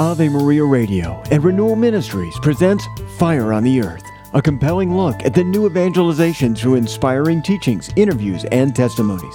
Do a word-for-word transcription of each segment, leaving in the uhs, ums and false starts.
Ave Maria Radio and Renewal Ministries presents Fire on the Earth, a compelling look at the new evangelization through inspiring teachings, interviews, and testimonies.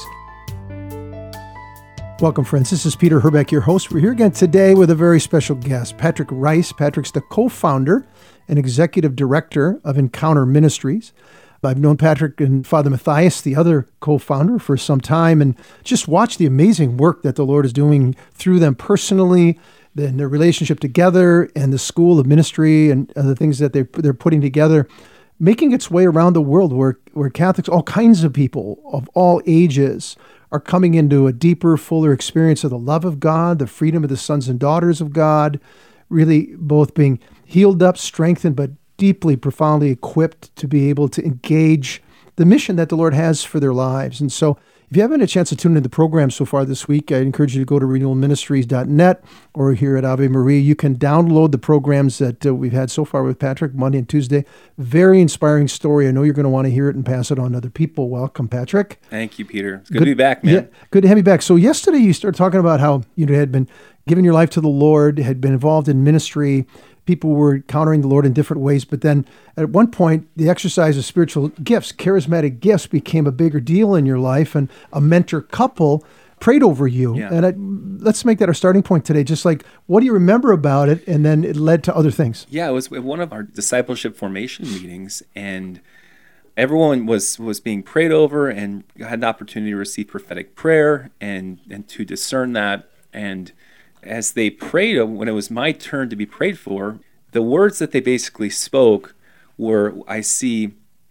Welcome, friends. This is Peter Herbeck, your host. We're here again today with a very special guest, Patrick Rice. Patrick's the co-founder and executive director of Encounter Ministries. I've known Patrick and Father Matthias, the other co-founder, for some time, and just watched the amazing work that the Lord is doing through them personally, and their relationship together, and the school of ministry and the things that they're, they're putting together, making its way around the world where, where Catholics, all kinds of people of all ages, are coming into a deeper, fuller experience of the love of God, the freedom of the sons and daughters of God, really both being healed up, strengthened, but deeply, profoundly equipped to be able to engage the mission that the Lord has for their lives. And so if you haven't had a chance to tune into the program so far this week, I encourage you to go to renewal ministries dot net or here at Ave Maria. You can download the programs that uh, we've had so far with Patrick, Monday and Tuesday. Very inspiring story. I know you're going to want to hear it and pass it on to other people. Welcome, Patrick. Thank you, Peter. It's good, good to be back, man. Yeah, good to have you back. So yesterday you started talking about how you had been giving your life to the Lord, had been involved in ministry. People were encountering the Lord in different ways. But then at one point, the exercise of spiritual gifts, charismatic gifts, became a bigger deal in your life. And a mentor couple prayed over you. Yeah. And I, let's make that our starting point today. Just like, what do you remember about it? And then it led to other things. Yeah, it was one of our discipleship formation meetings. And everyone was, was being prayed over and had the opportunity to receive prophetic prayer and, and to discern that. And as they prayed, when it was my turn to be prayed for, the words that they basically spoke were, I see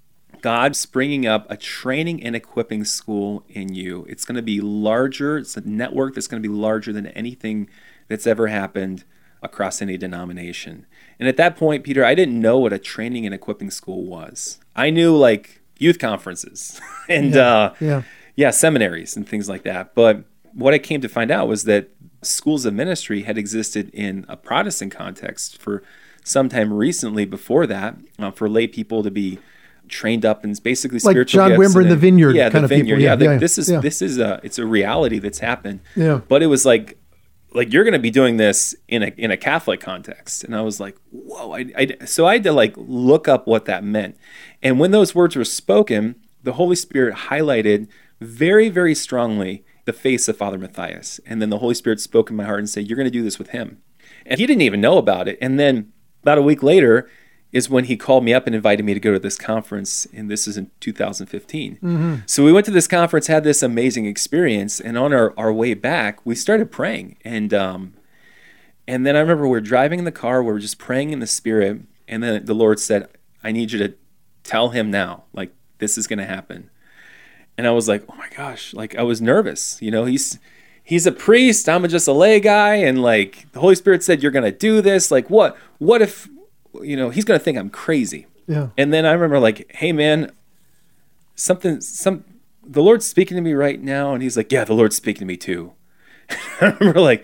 God springing up a training and equipping school in you. It's going to be larger. It's a network that's going to be larger than anything that's ever happened across any denomination. And at that point, Peter, I didn't know what a training and equipping school was. I knew like youth conferences and yeah, uh, yeah. yeah, seminaries and things like that. But what I came to find out was that schools of ministry had existed in a Protestant context for some time recently before that, uh, for lay people to be trained up in basically like spiritual John gifts. Wimber in the Vineyard yeah, kind the of Vineyard. people. Yeah, Yeah, the, yeah, this is yeah. this is a it's a reality that's happened. Yeah. But it was like like you're going to be doing this in a in a Catholic context, and I was like, whoa! I, I so I had to like look up what that meant, and when those words were spoken, the Holy Spirit highlighted very very strongly the face of Father Matthias. And then the Holy Spirit spoke in my heart and said, you're going to do this with him. And he didn't even know about it. And then about a week later is when he called me up and invited me to go to this conference. And this is in two thousand fifteen. Mm-hmm. So we went to this conference, had this amazing experience. And on our, our way back, we started praying. And um, and then I remember we were driving in the car. We were just praying in the Spirit. And then the Lord said, I need you to tell him now, like, this is going to happen. And I was like, oh my gosh, like I was nervous. You know, he's he's a priest, I'm just a lay guy. And like the Holy Spirit said, you're going to do this. Like what, what if, you know, he's going to think I'm crazy. Yeah. And then I remember like, hey man, something, some, the Lord's speaking to me right now. And he's like, yeah, the Lord's speaking to me too. I remember like,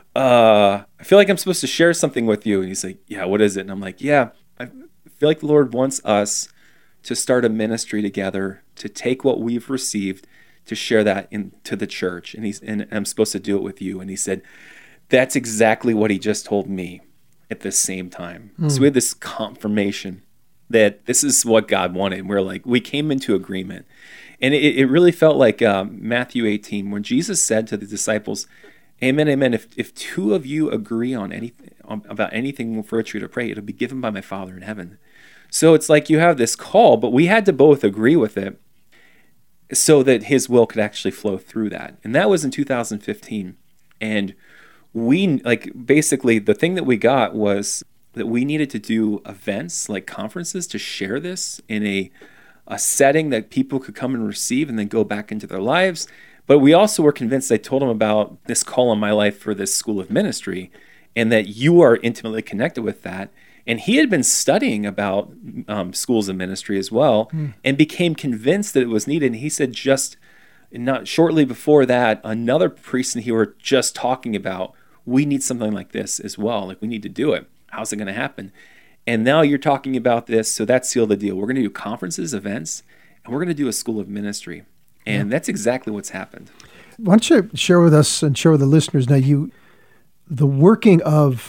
uh, I feel like I'm supposed to share something with you. And he's like, yeah, what is it? And I'm like, yeah, I feel like the Lord wants us to start a ministry together, to take what we've received, to share that into the church. And he's and I'm supposed to do it with you. And he said, that's exactly what he just told me at the same time. Mm. So we had this confirmation that this is what God wanted. We're like, we came into agreement. And it, it really felt like um, Matthew eighteen, when Jesus said to the disciples, amen, amen, if if two of you agree on anything on, about anything for which you're to pray, it'll be given by my Father in heaven. So it's like you have this call, but we had to both agree with it so that his will could actually flow through that. And that was in two thousand fifteen. And we, like, basically the thing that we got was that we needed to do events like conferences to share this in a, a setting that people could come and receive and then go back into their lives. But we also were convinced, I told him about this call on my life for this school of ministry and that you are intimately connected with that. And he had been studying about um, schools of ministry as well mm. and became convinced that it was needed. And he said just not shortly before that, another priest and he were just talking about, we need something like this as well. Like we need to do it. How's it going to happen? And now you're talking about this. So that's sealed the deal. We're going to do conferences, events, and we're going to do a school of ministry. And yeah. that's exactly what's happened. Why don't you share with us and share with the listeners now you, the working of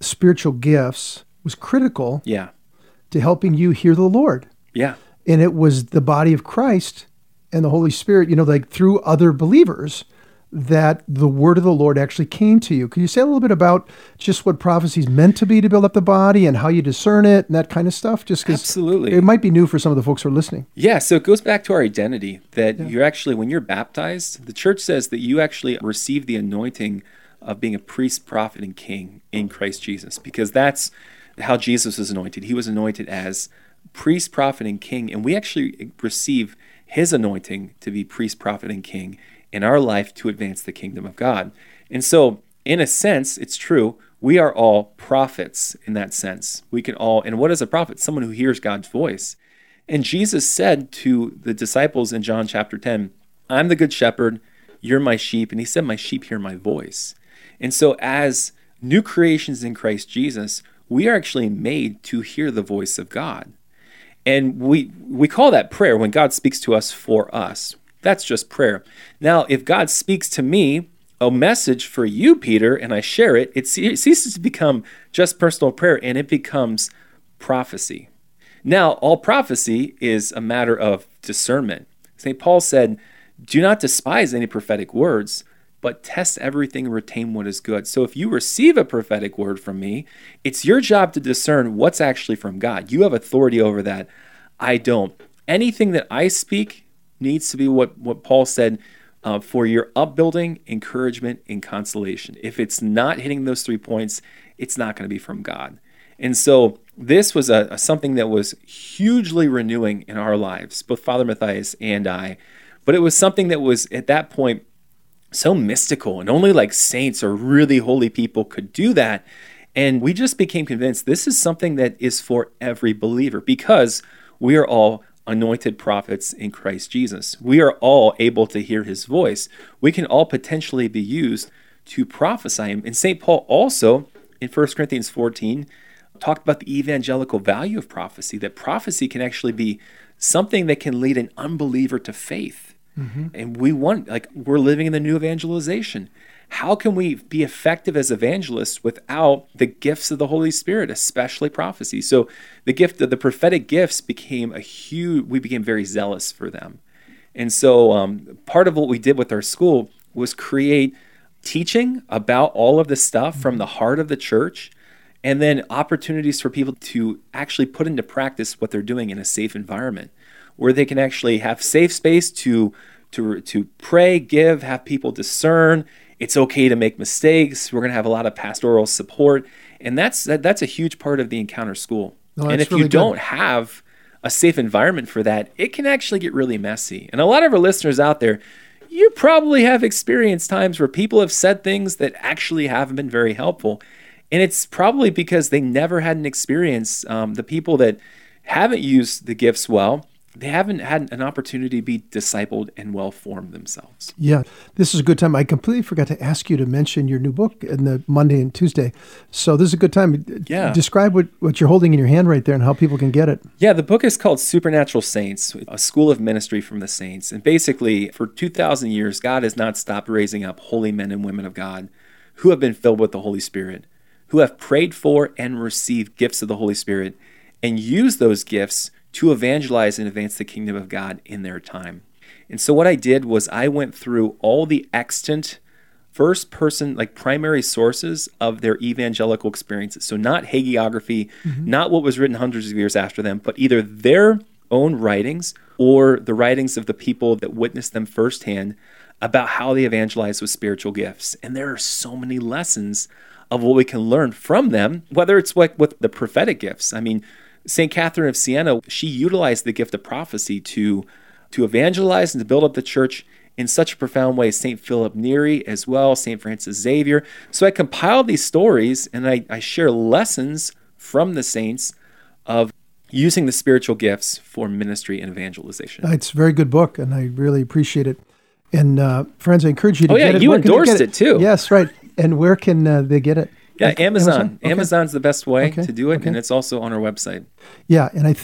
spiritual gifts was critical Yeah. to helping you hear the Lord. Yeah. And it was the body of Christ and the Holy Spirit, you know, like through other believers, that the word of the Lord actually came to you. Could you say a little bit about just what prophecy is meant to be to build up the body and how you discern it and that kind of stuff? Just 'cause Absolutely. it might be new for some of the folks who are listening. Yeah, so it goes back to our identity that you're actually, when you're baptized, the church says that you actually receive the anointing of being a priest, prophet, and king in Christ Jesus, because that's how Jesus was anointed. He was anointed as priest, prophet, and king, and we actually receive his anointing to be priest, prophet, and king in our life to advance the kingdom of God. And so, in a sense, it's true, we are all prophets in that sense. We can all, and what is a prophet? Someone who hears God's voice. And Jesus said to the disciples in John chapter ten, I'm the good shepherd, you're my sheep. And he said, my sheep hear my voice. And so as new creations in Christ Jesus, we are actually made to hear the voice of God. And we we call that prayer when God speaks to us for us. That's just prayer. Now, if God speaks to me a message for you, Peter, and I share it, it ceases to become just personal prayer and it becomes prophecy. Now, all prophecy is a matter of discernment. Saint Paul said, do not despise any prophetic words, but test everything and retain what is good. So if you receive a prophetic word from me, it's your job to discern what's actually from God. You have authority over that. I don't. Anything that I speak needs to be what, what Paul said, uh, for your upbuilding, encouragement, and consolation. If it's not hitting those three points, it's not going to be from God. And so this was a, a something that was hugely renewing in our lives, both Father Matthias and I. But it was something that was, at that point, so mystical, and only like saints or really holy people could do that. And we just became convinced this is something that is for every believer, because we are all anointed prophets in Christ Jesus. We are all able to hear his voice. We can all potentially be used to prophesy him. And Saint Paul also, in First Corinthians fourteen, talked about the evangelical value of prophecy, that prophecy can actually be something that can lead an unbeliever to faith. Mm-hmm. And we want, like, we're living in the new evangelization. How can we be effective as evangelists without the gifts of the Holy Spirit, especially prophecy? So the gift of the prophetic gifts became a huge, we became very zealous for them. And so um, part of what we did with our school was create teaching about all of this stuff from the heart of the church, and then opportunities for people to actually put into practice what they're doing in a safe environment, where they can actually have safe space to to to pray, give, have people discern. It's okay to make mistakes. We're going to have a lot of pastoral support, and that's that, that's a huge part of the Encounter School. No, and if really you good. don't have a safe environment for that, it can actually get really messy. And a lot of our listeners out there, you probably have experienced times where people have said things that actually haven't been very helpful. And it's probably because they never had an experience. Um, the people that haven't used the gifts well, they haven't had an opportunity to be discipled and well-formed themselves. Yeah, this is a good time. I completely forgot to ask you to mention your new book in the Monday and Tuesday. So this is a good time. Yeah. Describe what, what you're holding in your hand right there and how people can get it. Yeah, the book is called Supernatural Saints, a school of ministry from the saints. And basically, for two thousand years, God has not stopped raising up holy men and women of God who have been filled with the Holy Spirit, who have prayed for and received gifts of the Holy Spirit, and used those gifts to evangelize and advance the kingdom of God in their time. And so what I did was I went through all the extant first person, like primary sources of their evangelical experiences. So not hagiography, mm-hmm. not what was written hundreds of years after them, but either their own writings or the writings of the people that witnessed them firsthand about how they evangelized with spiritual gifts. And there are so many lessons of what we can learn from them, whether it's like with the prophetic gifts. I mean, Saint Catherine of Siena, she utilized the gift of prophecy to, to evangelize and to build up the church in such a profound way. Saint Philip Neri as well, Saint Francis Xavier. So I compiled these stories and I, I share lessons from the saints of using the spiritual gifts for ministry and evangelization. It's a very good book, and I really appreciate it. And uh, friends, I encourage you to oh, get yeah, it. You Where can they endorsed get it too. Yes, right. And where can uh, they get it? Yeah, Like Amazon. Amazon? Okay. Amazon's the best way Okay. to do it, Okay. and it's also on our website. Yeah, and I think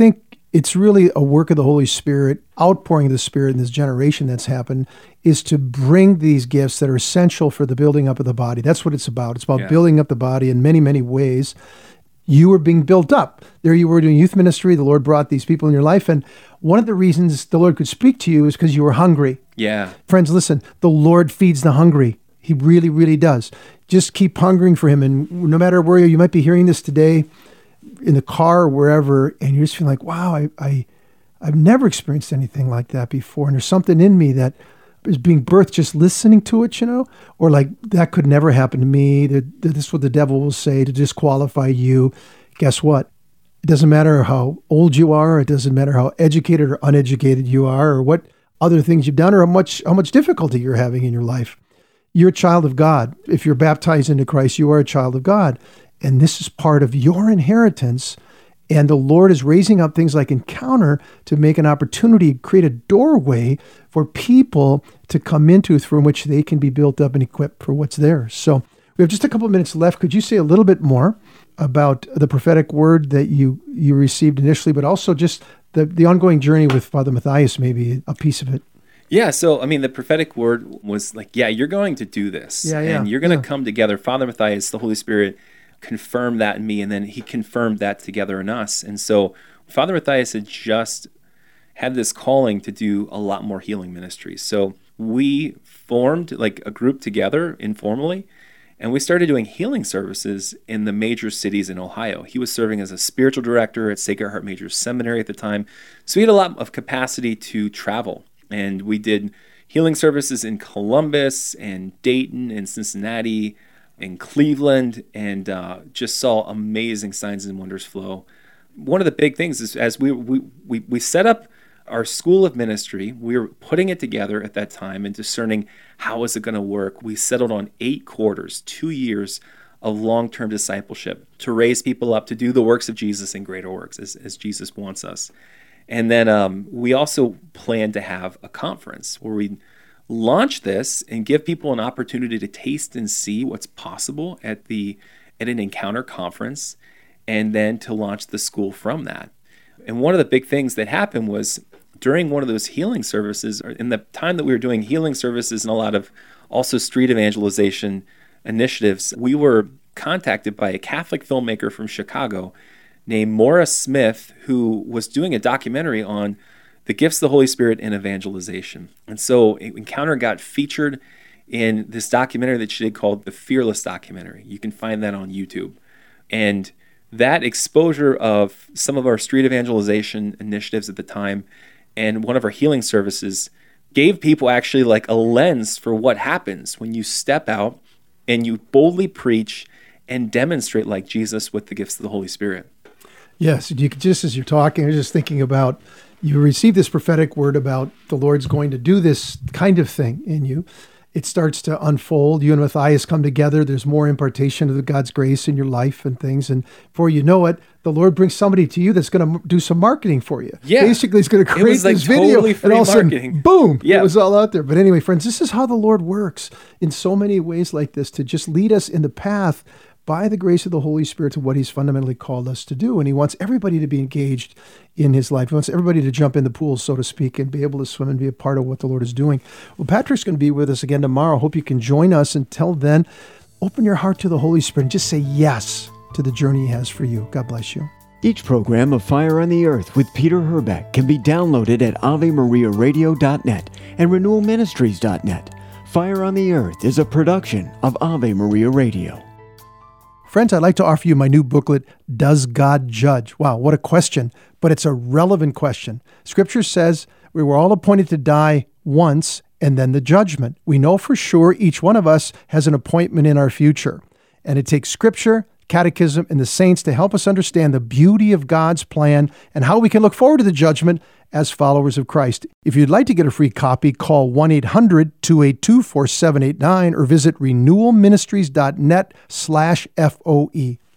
It's really a work of the Holy Spirit, outpouring of the Spirit in this generation that's happened, is to bring these gifts that are essential for the building up of the body. That's what it's about. It's about yeah. building up the body in many, many ways. You were being built up. There you were doing youth ministry. The Lord brought these people in your life. And one of the reasons the Lord could speak to you is because you were hungry. Yeah. Friends, listen, the Lord feeds the hungry. He really, really does. Just keep hungering for him. And no matter where you are, you might be hearing this today in the car or wherever, and you're just feeling like, wow, I, I, I've never experienced anything like that before. And there's something in me that is being birthed just listening to it, you know, or like that could never happen to me. That, that this is what the devil will say to disqualify you. Guess what? It doesn't matter how old you are. It doesn't matter how educated or uneducated you are, or what other things you've done, or how much, how much difficulty you're having in your life. You're a child of God. If you're baptized into Christ, you are a child of God. And this is part of your inheritance. And the Lord is raising up things like Encounter to make an opportunity, create a doorway for people to come into through which they can be built up and equipped for what's there. So we have just a couple of minutes left. Could you say a little bit more about the prophetic word that you, you received initially, but also just the, the ongoing journey with Father Matthias, maybe a piece of it? Yeah, so, I mean, the prophetic word was like, yeah, you're going to do this. Yeah, yeah, and you're going to yeah. come together. Father Matthias, the Holy Spirit, confirmed that in me, and then he confirmed that together in us. And so Father Matthias had just had this calling to do a lot more healing ministries. So we formed like a group together informally, and we started doing healing services in the major cities in Ohio. He was serving as a spiritual director at Sacred Heart Major Seminary at the time. So he had a lot of capacity to travel. And we did healing services in Columbus and Dayton and Cincinnati and Cleveland, and uh, just saw amazing signs and wonders flow. One of the big things is as we we we, we set up our school of ministry, we were putting it together at that time and discerning how is it going to work. We settled on eight quarters, two years of long-term discipleship to raise people up to do the works of Jesus and greater works as, as Jesus wants us. And then um, we also plan to have a conference where we launch this and give people an opportunity to taste and see what's possible at the at an Encounter conference, and then to launch the school from that. And one of the big things that happened was during one of those healing services, or in the time that we were doing healing services and a lot of also street evangelization initiatives, we were contacted by a Catholic filmmaker from Chicago named Maura Smith, who was doing a documentary on the gifts of the Holy Spirit in evangelization. And so Encounter got featured in this documentary that she did called The Fearless Documentary. You can find that on YouTube. And that exposure of some of our street evangelization initiatives at the time and one of our healing services gave people actually like a lens for what happens when you step out and you boldly preach and demonstrate like Jesus with the gifts of the Holy Spirit. Yes, you could, just as you're talking, I was just thinking about, you received this prophetic word about the Lord's going to do this kind of thing in you. It starts to unfold. You and Matthias come together. There's more impartation of God's grace in your life and things. And before you know it, the Lord brings somebody to you that's going to do some marketing for you. Yeah. Basically, he's going to create it was like this totally video, free and all of a sudden, marketing. boom, yeah. it was all out there. But anyway, friends, this is how the Lord works in so many ways like this, to just lead us in the path by the grace of the Holy Spirit to what he's fundamentally called us to do. And he wants everybody to be engaged in his life. He wants everybody to jump in the pool, so to speak, and be able to swim and be a part of what the Lord is doing. Well, Patrick's going to be with us again tomorrow. Hope you can join us. Until then, open your heart to the Holy Spirit and just say yes to the journey he has for you. God bless you. Each program of Fire on the Earth with Peter Herbeck can be downloaded at ave maria radio dot net and renewal ministries dot net. Fire on the Earth is a production of Ave Maria Radio. Friends, I'd like to offer you my new booklet, Does God Judge? Wow, what a question, but it's a relevant question. Scripture says we were all appointed to die once and then the judgment. We know for sure each one of us has an appointment in our future. And it takes Scripture, Catechism, and the saints to help us understand the beauty of God's plan and how we can look forward to the judgment as followers of Christ. If you'd like to get a free copy, call one eight hundred two eight two four seven eight nine or visit renewal ministries dot net slash F O E.